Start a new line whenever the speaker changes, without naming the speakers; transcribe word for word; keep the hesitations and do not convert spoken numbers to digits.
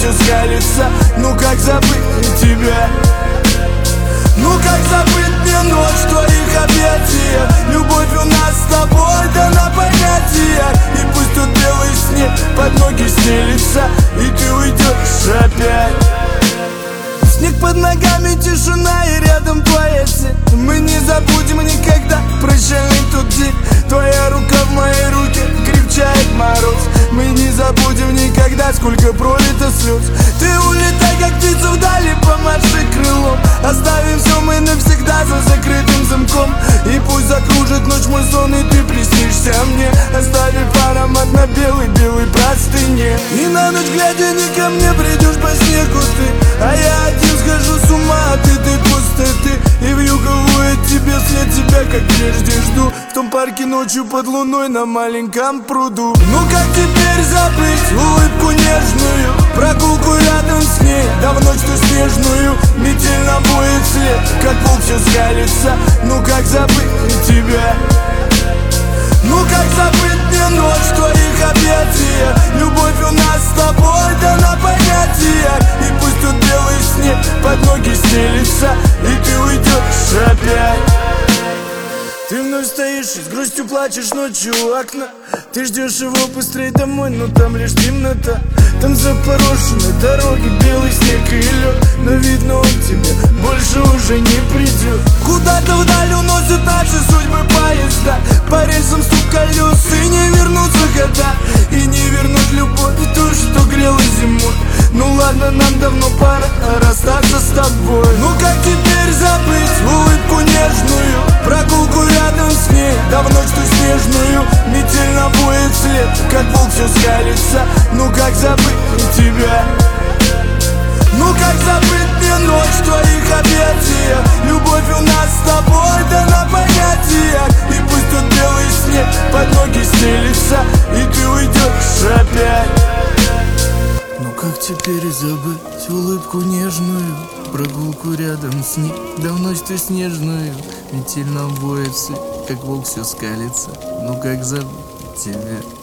все скалится. Ну как забыть тебя? Ну как забыть мне ночь твоих объятиях? Любовь у нас с тобой дана понятия. И пусть тут белый снег под ноги стелится, и ты уйдешь опять. Снег под ногами, тишина и рядом твоя тень. Мы не забудем никогда прощальный тот день. Твоя рука в моей руке, крепчает мороз. Мы не забудем никогда, сколько пролито слез. Ты улетай, как птица вдали, помаши крылом. Оставим все мы навсегда за закрытым замком. И пусть закружит ночь мой сон, и ты приснишься мне, оставив аромат на белой-белой простыне. И на ночь глядя не ко мне придешь по снегу ты, а я один схожу с ума от этой пустоты. И вьюга воет тебе след, тебя как прежде жду в том парке ночью под луной на маленьком пруду. Ну как теперь забыть улыбку нежную, прогулку рядом с ней, да в ночь ту снежную? Метель наводит след, как волк все скалится. Ну как забыть тебя? Ну как забыть мне ночь в твоих объятиях? Любовь у нас с тобой дана понятия. И пусть тут белый снег под ноги стелится, и ты уйдешь опять. Ты вновь стоишь и с грустью плачешь ночью у окна. Ты ждешь его быстрее домой, но там лишь темнота. Там запорошены дороги, белый снег и лед, но видно он тебе больше уже не придет. Куда-то вдаль уносят наши судьбы поезда, по рельсам стук колес, и не вернутся года, и не вернуть любовь, и то, что грело зимой. Ну ладно, нам давно пора расстаться с тобой. Ну как теперь забыть улыбку нежную, прогулку рядом с ней, да в ночь ту снежную? Метель наводит след, как волк все скалится. Ну как забыть тебя? Ну как забыть мне ночь в твоих объятиях? Любовь у нас с тобой дана понятия. И пусть тут белый снег под ноги стелится, и ты уйдешь опять. Ну как теперь забыть улыбку нежную, прогулку рядом с ней, да в ночь ту снежную? Метель наводит след, как волк все скалится. Ну как забыть тебя?